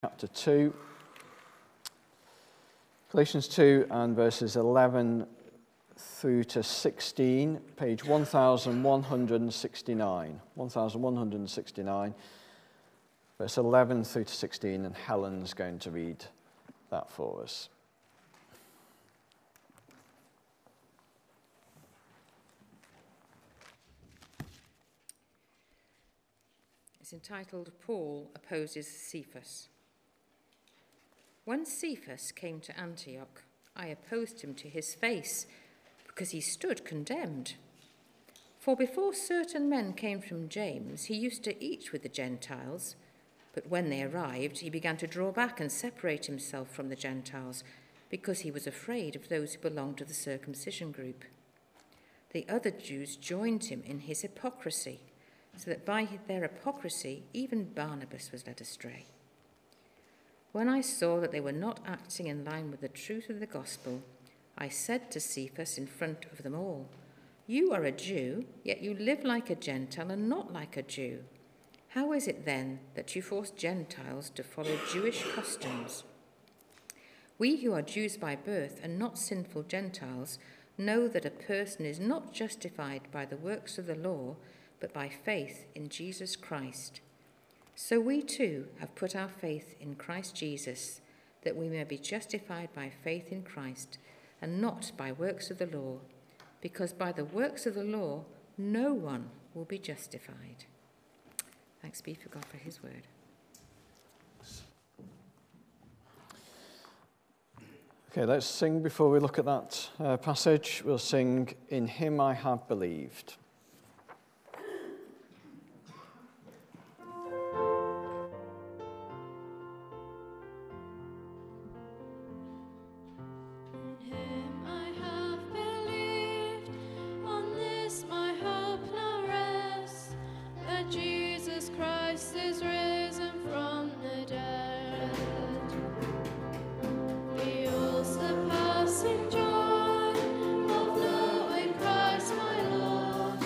chapter 2. Galatians 2 and verses 11 through to 16, page 1169. 1169, verse 11 through to 16, and Helen's going to read that for us. It's entitled, Paul Opposes Cephas. When Cephas came to Antioch, I opposed him to his face, because he stood condemned. For before certain men came from James, he used to eat with the Gentiles, but when they arrived, he began to draw back and separate himself from the Gentiles, because he was afraid of those who belonged to the circumcision group. The other Jews joined him in his hypocrisy, so that by their hypocrisy even Barnabas was led astray. When I saw that they were not acting in line with the truth of the gospel, I said to Cephas in front of them all, "You are a Jew, yet you live like a Gentile and not like a Jew. How is it then that you force Gentiles to follow Jewish customs? We who are Jews by birth and not sinful Gentiles know that a person is not justified by the works of the law, but by faith in Jesus Christ. So we too have put our faith in Christ Jesus, that we may be justified by faith in Christ, and not by works of the law, because by the works of the law no one will be justified." Thanks be for God for his word. Okay, let's sing before we look at that passage. We'll sing, "In Him I Have Believed." Surpassing joy of knowing Christ my Lord.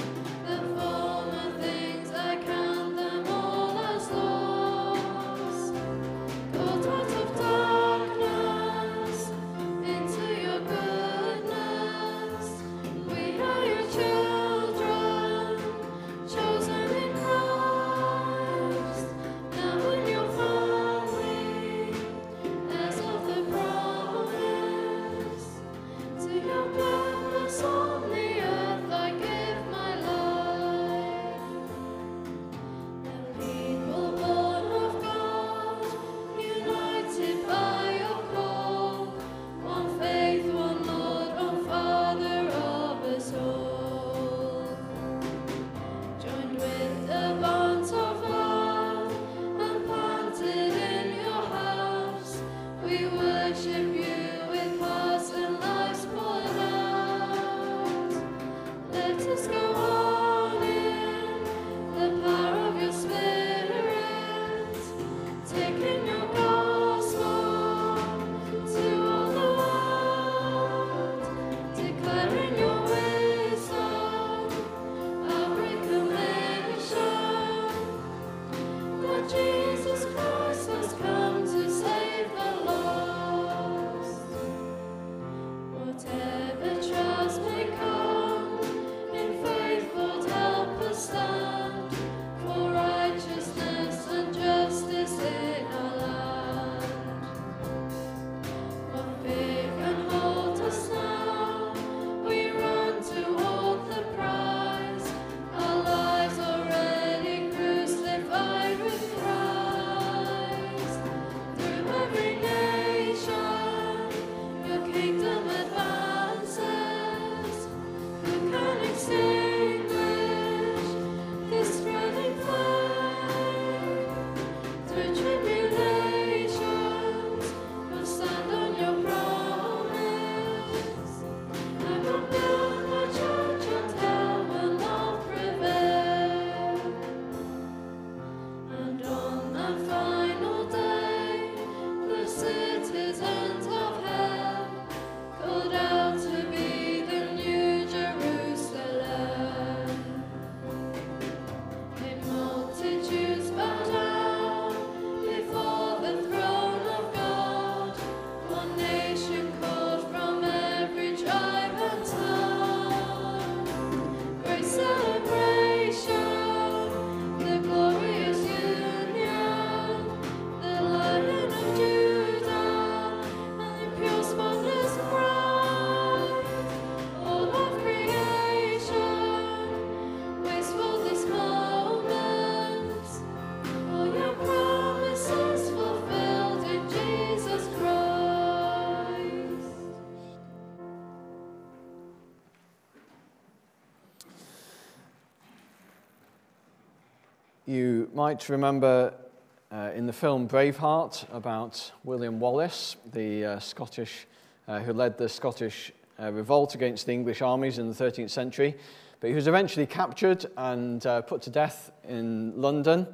You might remember in the film Braveheart about William Wallace, the Scottish, who led the Scottish revolt against the English armies in the 13th century. But he was eventually captured and put to death in London.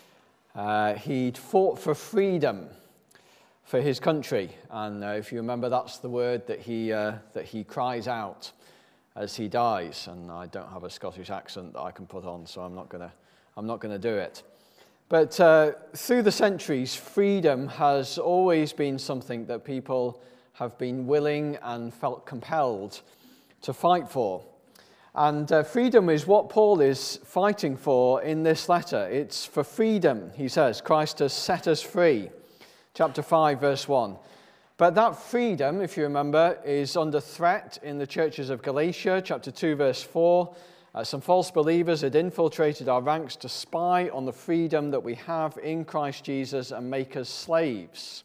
He'd fought for freedom for his country, and if you remember, that's the word that he cries out as he dies. And I don't have a Scottish accent that I can put on, so I'm not going to do it. But through the centuries, freedom has always been something that people have been willing and felt compelled to fight for. And freedom is what Paul is fighting for in this letter. It's for freedom, he says. Christ has set us free. Chapter 5, verse 1. But that freedom, if you remember, is under threat in the churches of Galatia. Chapter 2, verse 4. Some false believers had infiltrated our ranks to spy on the freedom that we have in Christ Jesus and make us slaves.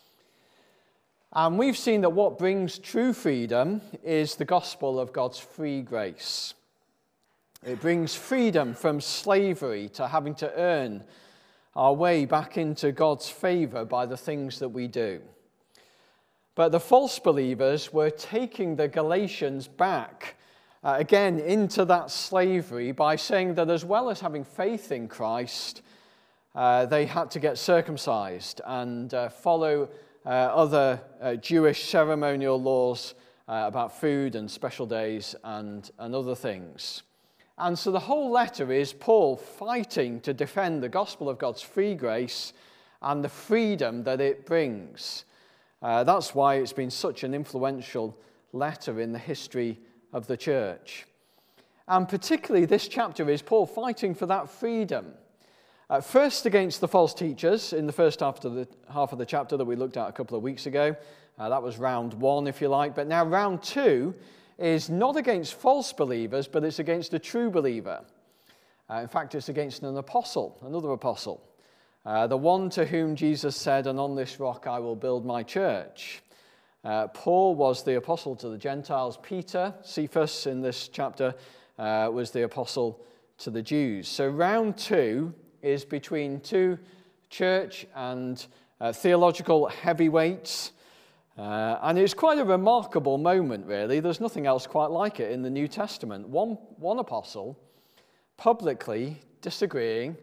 And we've seen that what brings true freedom is the gospel of God's free grace. It brings freedom from slavery to having to earn our way back into God's favor by the things that we do. But the false believers were taking the Galatians back again into that slavery by saying that as well as having faith in Christ, they had to get circumcised and follow other Jewish ceremonial laws about food and special days and other things. And so the whole letter is Paul fighting to defend the gospel of God's free grace and the freedom that it brings. That's why it's been such an influential letter in the history of the church. And particularly this chapter is Paul fighting for that freedom. First against the false teachers in the first half of the chapter that we looked at a couple of weeks ago. That was round 1, if you like. But now round 2 is not against false believers, but it's against a true believer. In fact, it's against an apostle, another apostle. The one to whom Jesus said, "And on this rock I will build my church." Paul was the apostle to the Gentiles. Peter, Cephas in this chapter, was the apostle to the Jews. So round 2 is between two church and theological heavyweights. And it's quite a remarkable moment, really. There's nothing else quite like it in the New Testament. One apostle publicly disagreeing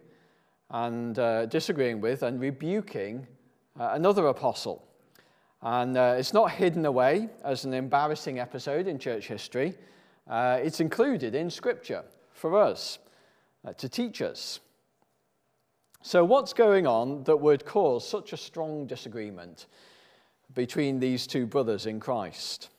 with and rebuking another apostle. And it's not hidden away as an embarrassing episode in church history. It's included in Scripture for us to teach us. So what's going on that would cause such a strong disagreement between these two brothers in Christ?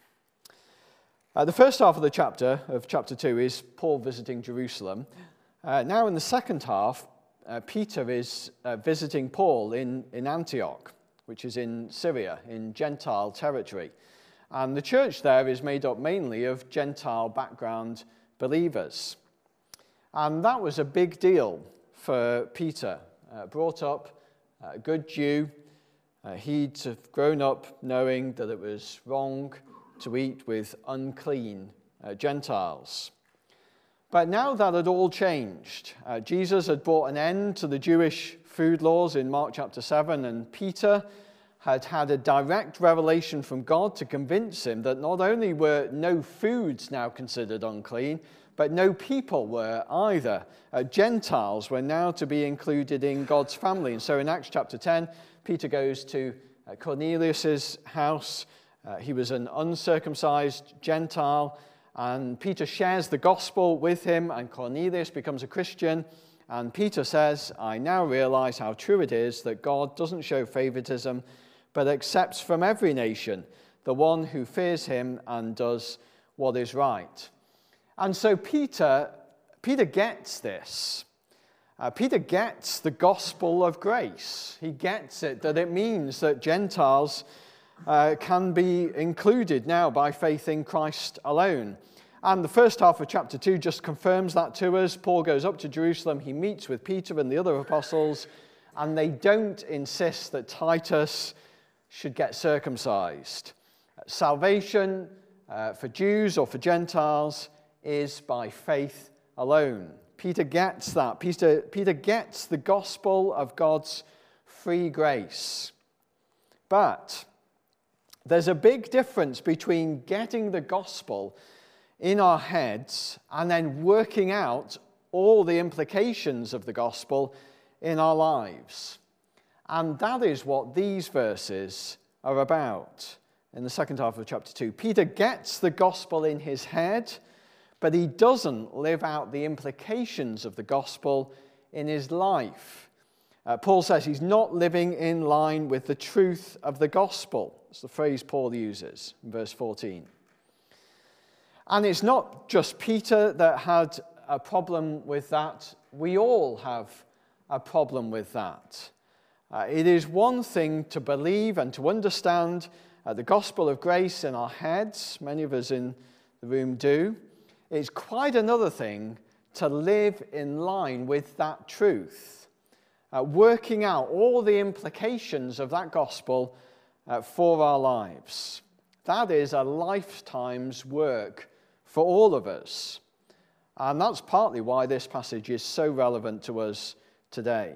The first half of chapter 2 is Paul visiting Jerusalem. Now in the second half, Peter is visiting Paul in Antioch, which is in Syria, in Gentile territory. And the church there is made up mainly of Gentile background believers. And that was a big deal for Peter. Brought up a good Jew, he'd grown up knowing that it was wrong to eat with unclean Gentiles. But now that had all changed. Jesus had brought an end to the Jewish food laws in Mark chapter 7, and Peter had had a direct revelation from God to convince him that not only were no foods now considered unclean, but no people were either. Gentiles were now to be included in God's family. And so in Acts chapter 10, Peter goes to Cornelius' house. He was an uncircumcised Gentile, and Peter shares the gospel with him, and Cornelius becomes a Christian. And Peter says, "I now realize how true it is that God doesn't show favoritism, but accepts from every nation the one who fears him and does what is right." And so Peter gets this. Peter gets the gospel of grace. He gets it, that it means that Gentiles can be included now by faith in Christ alone. And the first half of chapter 2 just confirms that to us. Paul goes up to Jerusalem. He meets with Peter and the other apostles, and they don't insist that Titus should get circumcised. Salvation for Jews or for Gentiles is by faith alone. Peter gets that. Peter gets the gospel of God's free grace. But there's a big difference between getting the gospel in our heads and then working out all the implications of the gospel in our lives. And that is what these verses are about in the second half of chapter 2. Peter gets the gospel in his head, but he doesn't live out the implications of the gospel in his life. Paul says he's not living in line with the truth of the gospel. It's the phrase Paul uses in verse 14. And it's not just Peter that had a problem with that. We all have a problem with that. It is one thing to believe and to understand the gospel of grace in our heads. Many of us in the room do. It's quite another thing to live in line with that truth, working out all the implications of that gospel for our lives. That is a lifetime's work for all of us. And that's partly why this passage is so relevant to us today.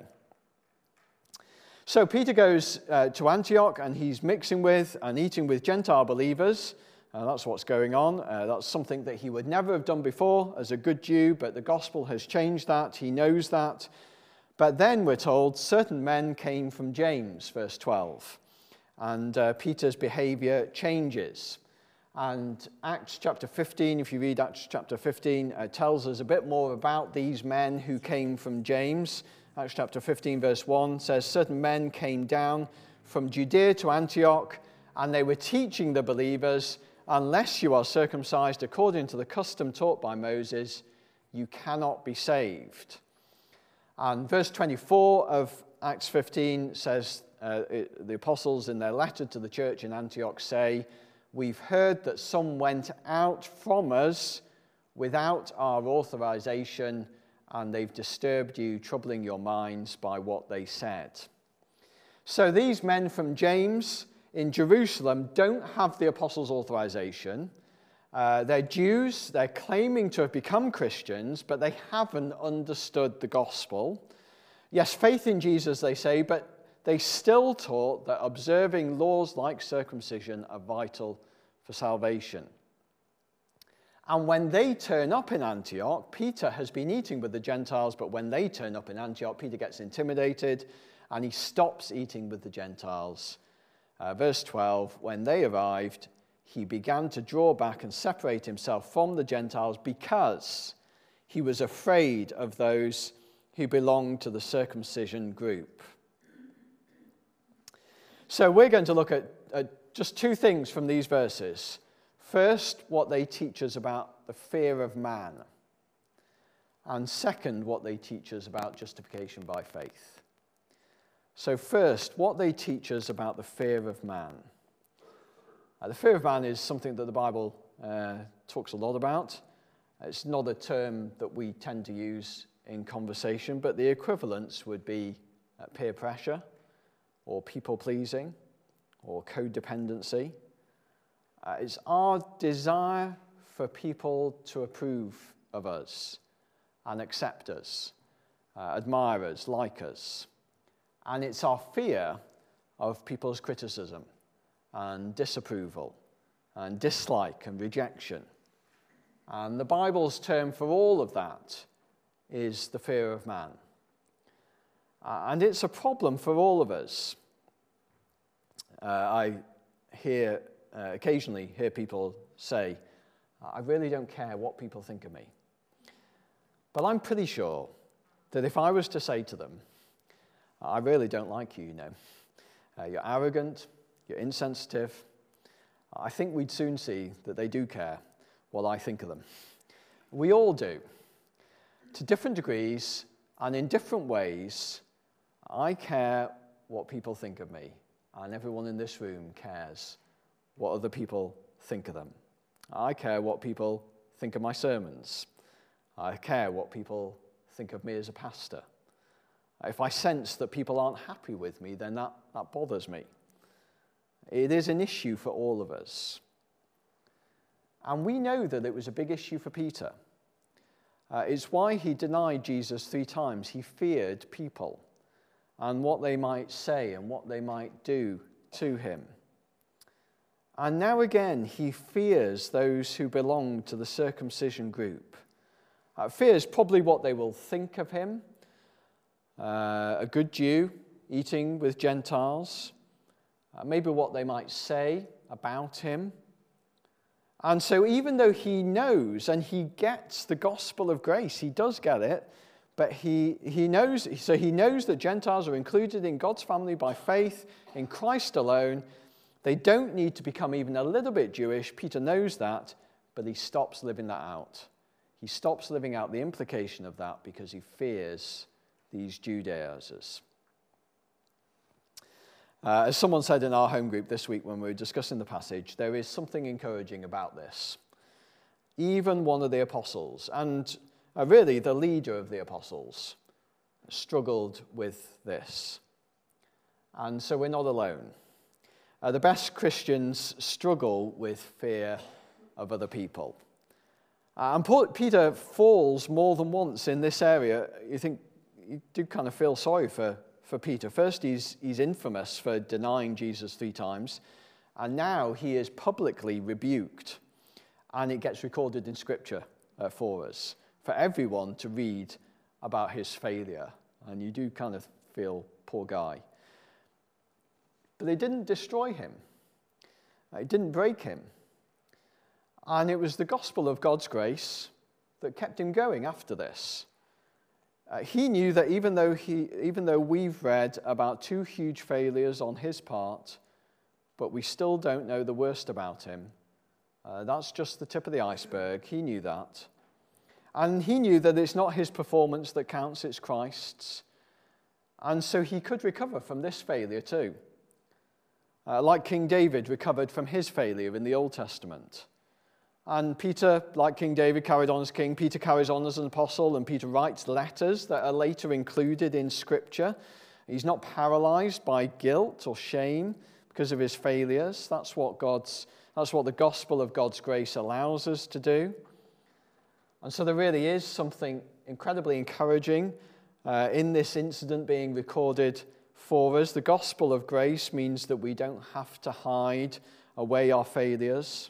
So Peter goes to Antioch, and he's mixing with and eating with Gentile believers. That's what's going on. That's something that he would never have done before as a good Jew, but the gospel has changed that. He knows that. But then we're told certain men came from James, verse 12. And Peter's behavior changes. And Acts chapter 15, if you read Acts chapter 15, tells us a bit more about these men who came from James. Acts chapter 15, verse 1 says, certain men came down from Judea to Antioch, and they were teaching the believers, unless you are circumcised according to the custom taught by Moses, you cannot be saved. And verse 24 of Acts 15 says, the apostles in their letter to the church in Antioch say, we've heard that some went out from us without our authorization, and they've disturbed you, troubling your minds by what they said. So these men from James in Jerusalem don't have the apostles' authorization. They're Jews, they're claiming to have become Christians, but they haven't understood the gospel. Yes, faith in Jesus, they say, but they still taught that observing laws like circumcision are vital for salvation. And when they turn up in Antioch, Peter has been eating with the Gentiles, but when they turn up in Antioch, Peter gets intimidated and he stops eating with the Gentiles. Verse 12, when they arrived, he began to draw back and separate himself from the Gentiles because he was afraid of those who belonged to the circumcision group. So we're going to look at just two things from these verses. First, what they teach us about the fear of man. And second, what they teach us about justification by faith. So first, what they teach us about the fear of man. The fear of man is something that the Bible talks a lot about. It's not a term that we tend to use in conversation, but the equivalents would be peer pressure, or people-pleasing, or codependency. It's our desire for people to approve of us and accept us, admire us, like us. And it's our fear of people's criticism and disapproval and dislike and rejection. And the Bible's term for all of that is the fear of man. And it's a problem for all of us. I occasionally hear people say, I really don't care what people think of me. But I'm pretty sure that if I was to say to them, I really don't like you, you're arrogant, you're insensitive, I think we'd soon see that they do care what I think of them. We all do. To different degrees and in different ways, I care what people think of me, and everyone in this room cares what other people think of them. I care what people think of my sermons. I care what people think of me as a pastor. If I sense that people aren't happy with me, then that bothers me. It is an issue for all of us. And we know that it was a big issue for Peter. It's why he denied Jesus 3 times. He feared people and what they might say and what they might do to him. And now again, he fears those who belong to the circumcision group. Fears probably what they will think of him, a good Jew eating with Gentiles, maybe what they might say about him. And so even though he knows and he gets the gospel of grace, he does get it, but he knows that Gentiles are included in God's family by faith in Christ alone. They don't need to become even a little bit Jewish. Peter knows that, but he stops living that out. He stops living out the implication of that because he fears these Judaizers. As someone said in our home group this week when we were discussing the passage, there is something encouraging about this. Even one of the apostles, and really the leader of the apostles, struggled with this. And so we're not alone. The best Christians struggle with fear of other people. And Peter falls more than once in this area. You do kind of feel sorry for Peter. First, he's infamous for denying Jesus 3 times. And now he is publicly rebuked. And it gets recorded in Scripture for us, for everyone to read about his failure. And you do kind of feel, poor guy. But they didn't destroy him. It didn't break him. And it was the gospel of God's grace that kept him going after this. He knew that even though we've read about 2 huge failures on his part, but we still don't know the worst about him. That's just the tip of the iceberg. He knew that. And he knew that it's not his performance that counts, it's Christ's. And so he could recover from this failure too. Like King David recovered from his failure in the Old Testament. And Peter, like King David, carried on as king. Peter carries on as an apostle, and Peter writes letters that are later included in Scripture. He's not paralyzed by guilt or shame because of his failures. That's what the gospel of God's grace allows us to do. And so there really is something incredibly encouraging in this incident being recorded for us. The gospel of grace means that we don't have to hide away our failures.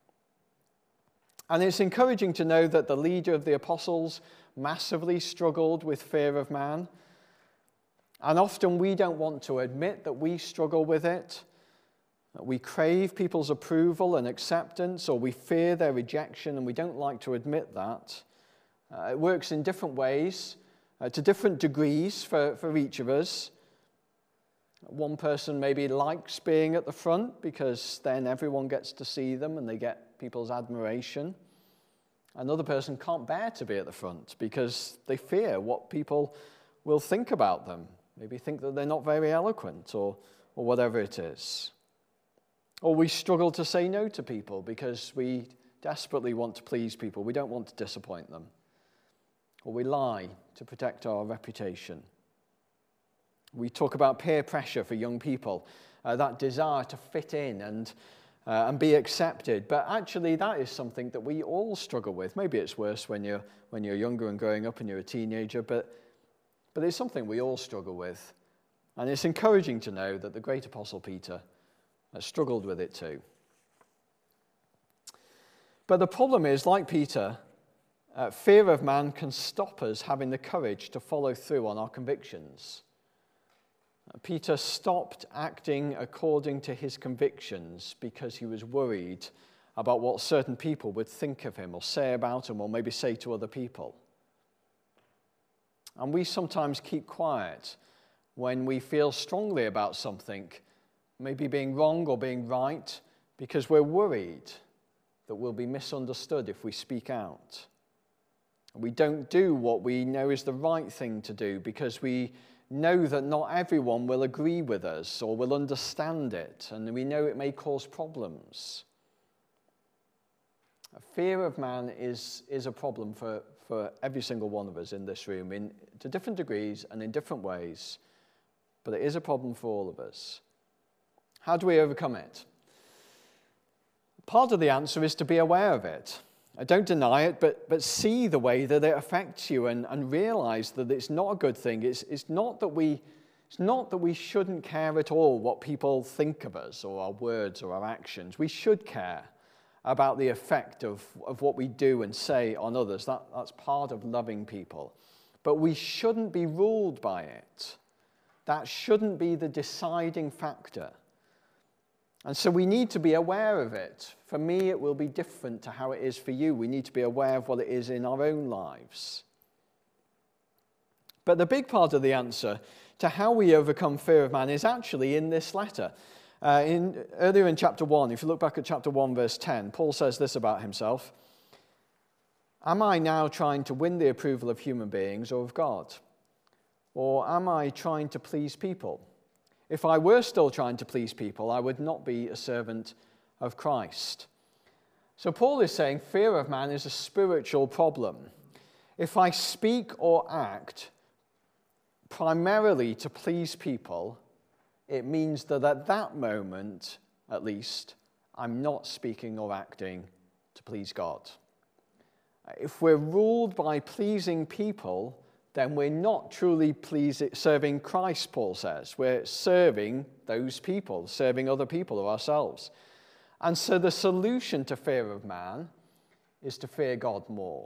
And it's encouraging to know that the leader of the apostles massively struggled with fear of man. And often we don't want to admit that we struggle with it. We crave people's approval and acceptance, or we fear their rejection, and we don't like to admit that. It works in different ways, to different degrees for each of us. One person maybe likes being at the front because then everyone gets to see them and they get people's admiration. Another person can't bear to be at the front because they fear what people will think about them. Maybe think that they're not very eloquent or whatever it is. Or we struggle to say no to people because we desperately want to please people. We don't want to disappoint them. Or we lie to protect our reputation. We talk about peer pressure for young people, that desire to fit in and be accepted. But actually, that is something that we all struggle with. Maybe it's worse when you're younger and growing up and you're a teenager, but it's something we all struggle with. And it's encouraging to know that the great apostle Peter struggled with it too. But the problem is, like Peter, fear of man can stop us having the courage to follow through on our convictions. Peter stopped acting according to his convictions because he was worried about what certain people would think of him or say about him or maybe say to other people. And we sometimes keep quiet when we feel strongly about something, maybe being wrong or being right, because we're worried that we'll be misunderstood if we speak out. We don't do what we know is the right thing to do because we know that not everyone will agree with us or will understand it, and we know it may cause problems. Fear of man is a problem for every single one of us in this room, to different degrees and in different ways, but it is a problem for all of us. How do we overcome it? Part of the answer is to be aware of it. Don't deny it, but see the way that it affects you and realize that it's not a good thing. It's not that we shouldn't care at all what people think of us or our words or our actions. We should care about the effect of what we do and say on others. That's part of loving people. But we shouldn't be ruled by it. That shouldn't be the deciding factor. And so we need to be aware of it. For me, it will be different to how it is for you. We need to be aware of what it is in our own lives. But the big part of the answer to how we overcome fear of man is actually in this letter. Earlier in chapter 1, if you look back at chapter 1, verse 10, Paul says this about himself: "Am I now trying to win the approval of human beings or of God? Or am I trying to please people? If I were still trying to please people, I would not be a servant of Christ." So Paul is saying fear of man is a spiritual problem. If I speak or act primarily to please people, it means that at that moment, at least, I'm not speaking or acting to please God. If we're ruled by pleasing people, then we're not truly serving Christ, Paul says. We're serving those people, serving other people or ourselves. And so the solution to fear of man is to fear God more.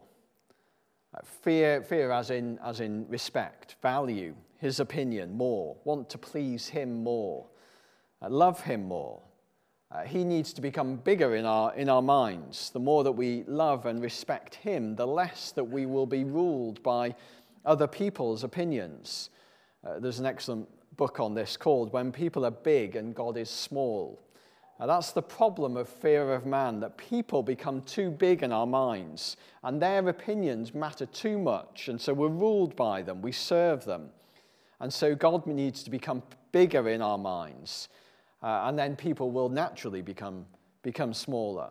Fear as in respect, value, his opinion more, want to please him more, love him more. He needs to become bigger in our minds. The more that we love and respect him, the less that we will be ruled by other people's opinions. There's an excellent book on this called "When People Are Big and God is Small." That's the problem of fear of man, that people become too big in our minds and their opinions matter too much, and so we're ruled by them, we serve them. And so God needs to become bigger in our minds, and then people will naturally become smaller.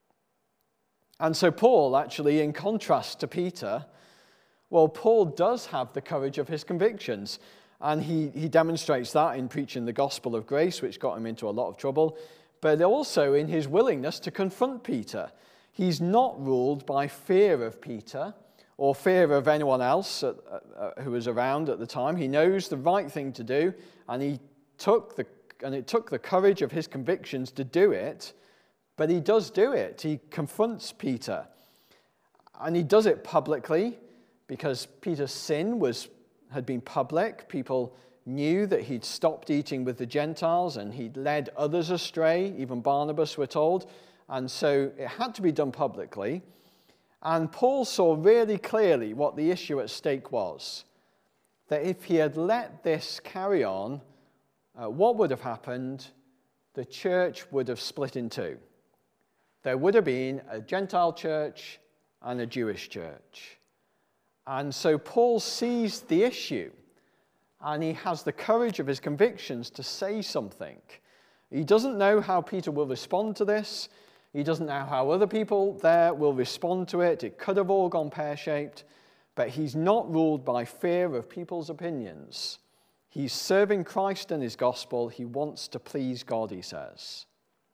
And so Paul, actually, in contrast to Peter, well, Paul does have the courage of his convictions, and he demonstrates that in preaching the gospel of grace, which got him into a lot of trouble, but also in his willingness to confront Peter. He's not ruled by fear of Peter or fear of anyone else who was around at the time. He knows the right thing to do, and it took the courage of his convictions to do it, but he does do it. He confronts Peter, and he does it publicly because Peter's sin had been public. People knew that he'd stopped eating with the Gentiles and he'd led others astray, even Barnabas, we're told, and so it had to be done publicly. And Paul saw really clearly what the issue at stake was, that if he had let this carry on, what would have happened? The church would have split in two. There would have been a Gentile church and a Jewish church. And so Paul sees the issue, and he has the courage of his convictions to say something. He doesn't know how Peter will respond to this. He doesn't know how other people there will respond to it. It could have all gone pear-shaped, but he's not ruled by fear of people's opinions. He's serving Christ and his gospel. He wants to please God, he says.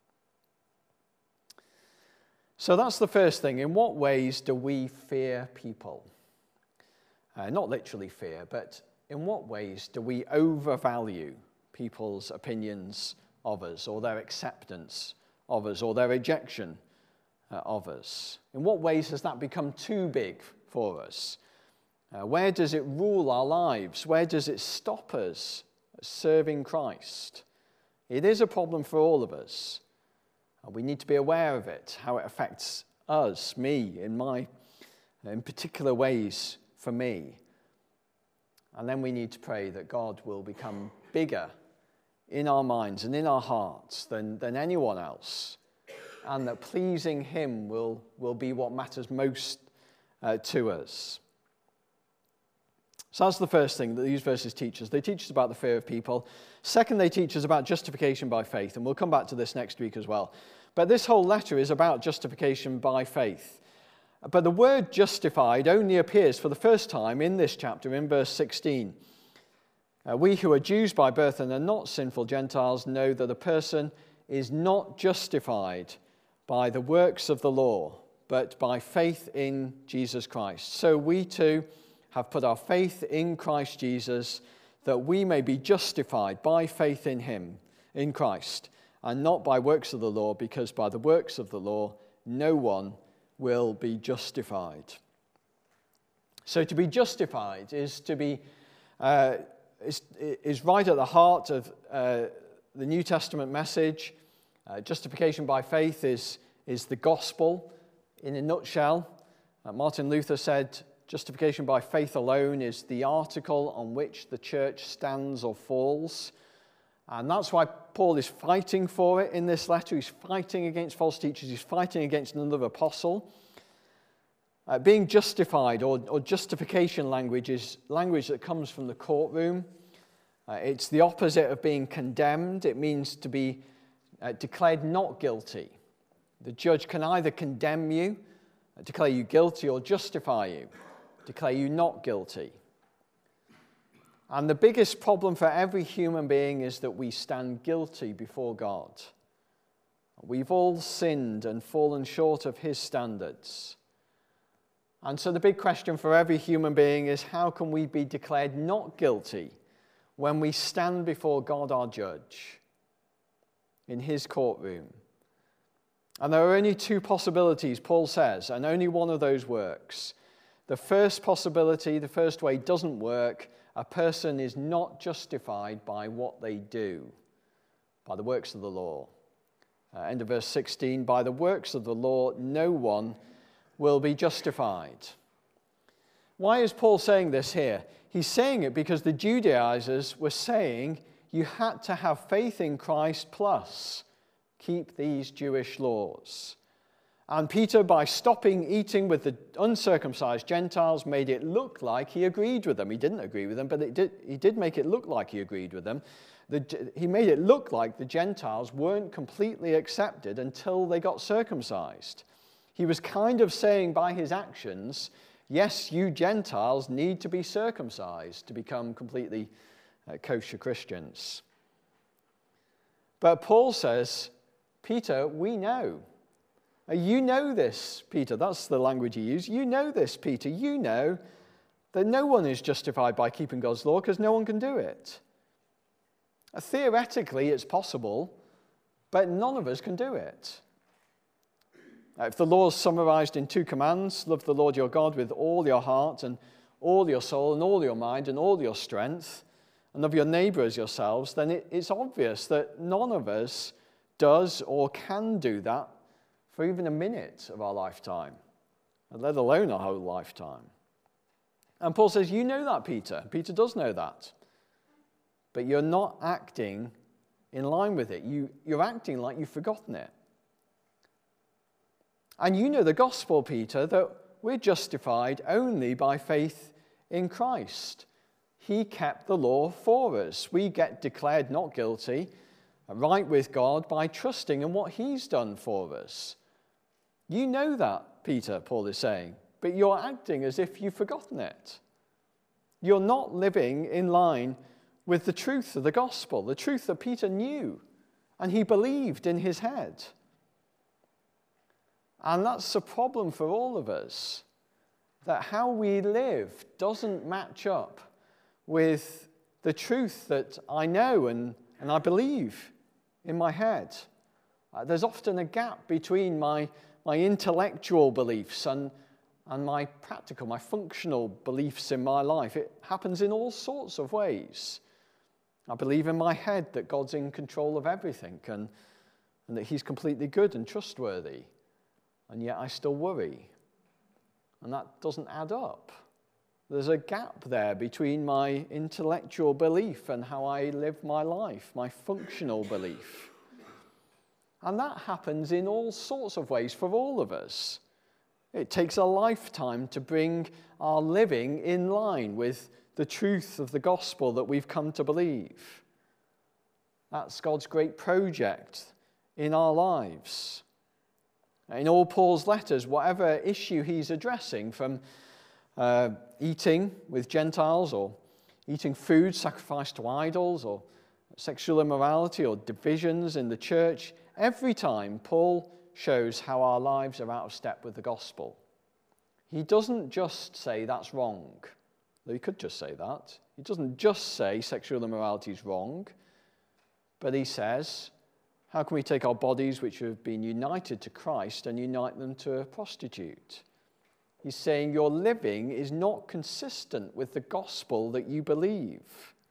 So that's the first thing. In what ways do we fear people? Not literally fear, but in what ways do we overvalue people's opinions of us, or their acceptance of us, or their rejection of us? In what ways has that become too big for us? Where does it rule our lives? Where does it stop us serving Christ? It is a problem for all of us. We need to be aware of it, how it affects us, me, in particular ways for me. And then we need to pray that God will become bigger in our minds and in our hearts than anyone else, and that pleasing him will be what matters most to us. So that's the first thing that these verses teach us. They teach us about the fear of people. Second, they teach us about justification by faith, and we'll come back to this next week as well. But this whole letter is about justification by faith. But the word justified only appears for the first time in this chapter, in verse 16. We who are Jews by birth and are not sinful Gentiles know that a person is not justified by the works of the law, but by faith in Jesus Christ. So we too have put our faith in Christ Jesus, that we may be justified by faith in him, in Christ, and not by works of the law, because by the works of the law no one will be justified. So to be justified is to be is right at the heart of the New Testament message. Justification by faith is the gospel in a nutshell. Martin Luther said, justification by faith alone is the article on which the church stands or falls. And that's why Paul is fighting for it in this letter. He's fighting against false teachers. He's fighting against another apostle. Being justified or justification language is language that comes from the courtroom. It's the opposite of being condemned. It means to be declared not guilty. The judge can either condemn you, declare you guilty, or justify you, declare you not guilty. And the biggest problem for every human being is that we stand guilty before God. We've all sinned and fallen short of his standards. And so the big question for every human being is, how can we be declared not guilty when we stand before God our judge in his courtroom? And there are only two possibilities, Paul says, and only one of those works. The first possibility, the first way, doesn't work. A person is not justified by what they do, by the works of the law. End of verse 16, by the works of the law, no one will be justified. Why is Paul saying this here? He's saying it because the Judaizers were saying you had to have faith in Christ plus keep these Jewish laws. And Peter, by stopping eating with the uncircumcised Gentiles, made it look like he agreed with them. He didn't agree with them, but he did make it look like he agreed with them. He made it look like the Gentiles weren't completely accepted until they got circumcised. He was kind of saying by his actions, yes, you Gentiles need to be circumcised to become completely kosher Christians. But Paul says, Peter, we know. You know this, Peter. That's the language he used. You know this, Peter. You know that no one is justified by keeping God's law because no one can do it. Theoretically, it's possible, but none of us can do it. If the law is summarized in two commands, love the Lord your God with all your heart and all your soul and all your mind and all your strength, and love your neighbor as yourselves, then it's obvious that none of us does or can do that for even a minute of our lifetime, let alone our whole lifetime. And Paul says, you know that, Peter. Peter does know that. But you're not acting in line with it. You're acting like you've forgotten it. And you know the gospel, Peter, that we're justified only by faith in Christ. He kept the law for us. We get declared not guilty, right with God, by trusting in what he's done for us. You know that, Peter, Paul is saying, but you're acting as if you've forgotten it. You're not living in line with the truth of the gospel, the truth that Peter knew and he believed in his head. And that's a problem for all of us, that how we live doesn't match up with the truth that I know and I believe in my head. There's often a gap between my intellectual beliefs and my practical, my functional beliefs in my life. It happens in all sorts of ways. I believe in my head that God's in control of everything and that he's completely good and trustworthy. And yet I still worry. And that doesn't add up. There's a gap there between my intellectual belief and how I live my life, my functional belief. And that happens in all sorts of ways for all of us. It takes a lifetime to bring our living in line with the truth of the gospel that we've come to believe. That's God's great project in our lives. In all Paul's letters, whatever issue he's addressing, from eating with Gentiles or eating food sacrificed to idols or sexual immorality or divisions in the church, every time Paul shows how our lives are out of step with the gospel. He doesn't just say that's wrong. Though he could just say that. He doesn't just say sexual immorality is wrong, but he says, how can we take our bodies which have been united to Christ and unite them to a prostitute? He's saying your living is not consistent with the gospel that you believe.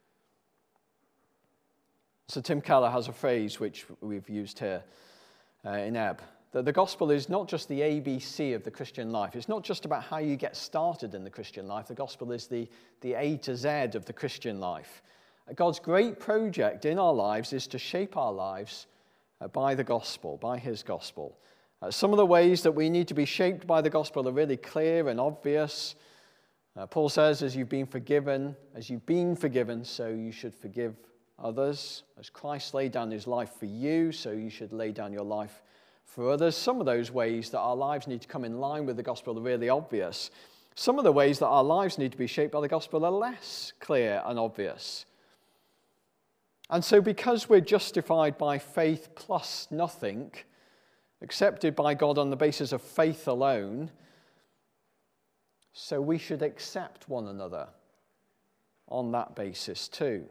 So Tim Keller has a phrase which we've used here in Ebb, that the gospel is not just the ABC of the Christian life. It's not just about how you get started in the Christian life. The gospel is the A to Z of the Christian life. God's great project in our lives is to shape our lives by the gospel, by his gospel. Some of the ways that we need to be shaped by the gospel are really clear and obvious. Paul says, as you've been forgiven, so you should forgive others. As Christ laid down his life for you, so you should lay down your life for others. Some of those ways that our lives need to come in line with the gospel are really obvious. Some of the ways that our lives need to be shaped by the gospel are less clear and obvious. And so because we're justified by faith plus nothing, accepted by God on the basis of faith alone, so we should accept one another on that basis too.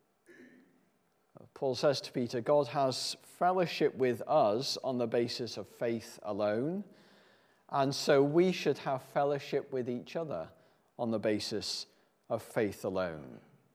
Paul says to Peter, God has fellowship with us on the basis of faith alone, and so we should have fellowship with each other on the basis of faith alone.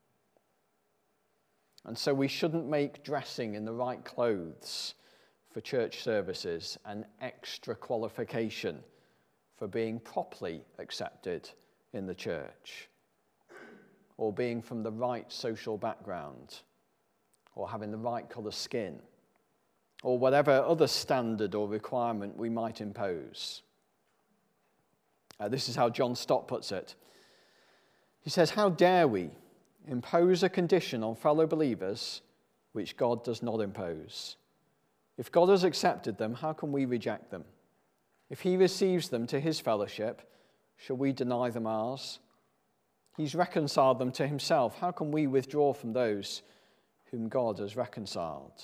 And so we shouldn't make dressing in the right clothes for church services an extra qualification for being properly accepted in the church, or being from the right social background, or having the right colour skin, or whatever other standard or requirement we might impose. This is how John Stott puts it. He says, how dare we impose a condition on fellow believers which God does not impose? If God has accepted them, how can we reject them? If he receives them to his fellowship, shall we deny them ours? He's reconciled them to himself. How can we withdraw from those whom God has reconciled?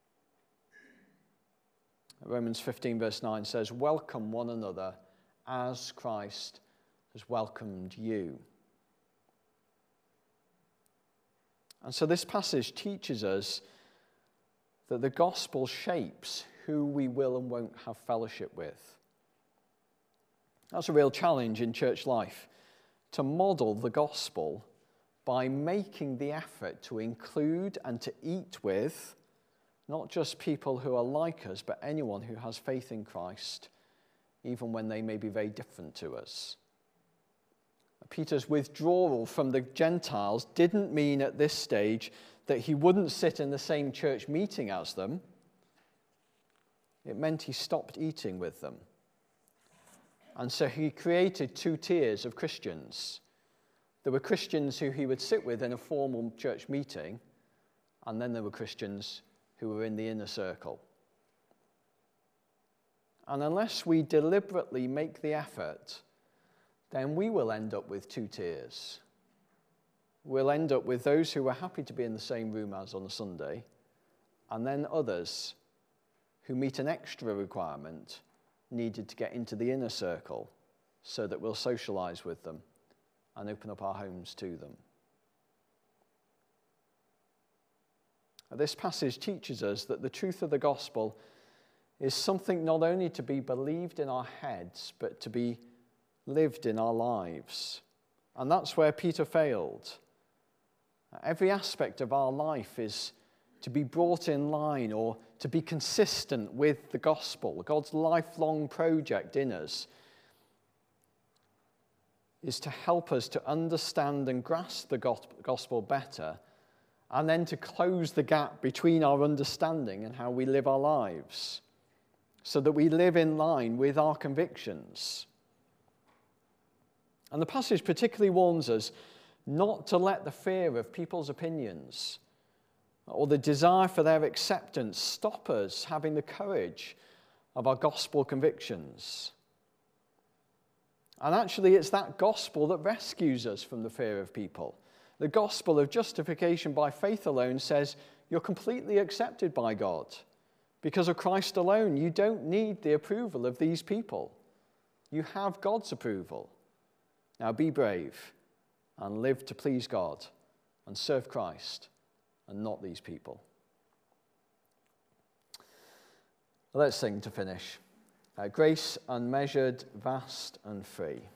Romans 15 verse 9 says, welcome one another as Christ has welcomed you. And so this passage teaches us that the gospel shapes who we will and won't have fellowship with. That's a real challenge in church life, to model the gospel by making the effort to include and to eat with not just people who are like us, but anyone who has faith in Christ, even when they may be very different to us. Peter's withdrawal from the Gentiles didn't mean at this stage that he wouldn't sit in the same church meeting as them. It meant he stopped eating with them. And so he created two tiers of Christians. There were Christians who he would sit with in a formal church meeting, and then there were Christians who were in the inner circle. And unless we deliberately make the effort, then we will end up with two tiers. We'll end up with those who are happy to be in the same room as on a Sunday, and then others who meet an extra requirement needed to get into the inner circle so that we'll socialize with them and open up our homes to them. This passage teaches us that the truth of the gospel is something not only to be believed in our heads, but to be lived in our lives. And that's where Peter failed. Every aspect of our life is to be brought in line or to be consistent with the gospel. God's lifelong project in us is to help us to understand and grasp the gospel better, and then to close the gap between our understanding and how we live our lives, so that we live in line with our convictions. And the passage particularly warns us not to let the fear of people's opinions or the desire for their acceptance stop us having the courage of our gospel convictions. And actually, it's that gospel that rescues us from the fear of people. The gospel of justification by faith alone says you're completely accepted by God Because of Christ alone, you don't need the approval of these people. You have God's approval. Now be brave and live to please God and serve Christ and not these people. Let's sing to finish. Grace unmeasured, vast and free.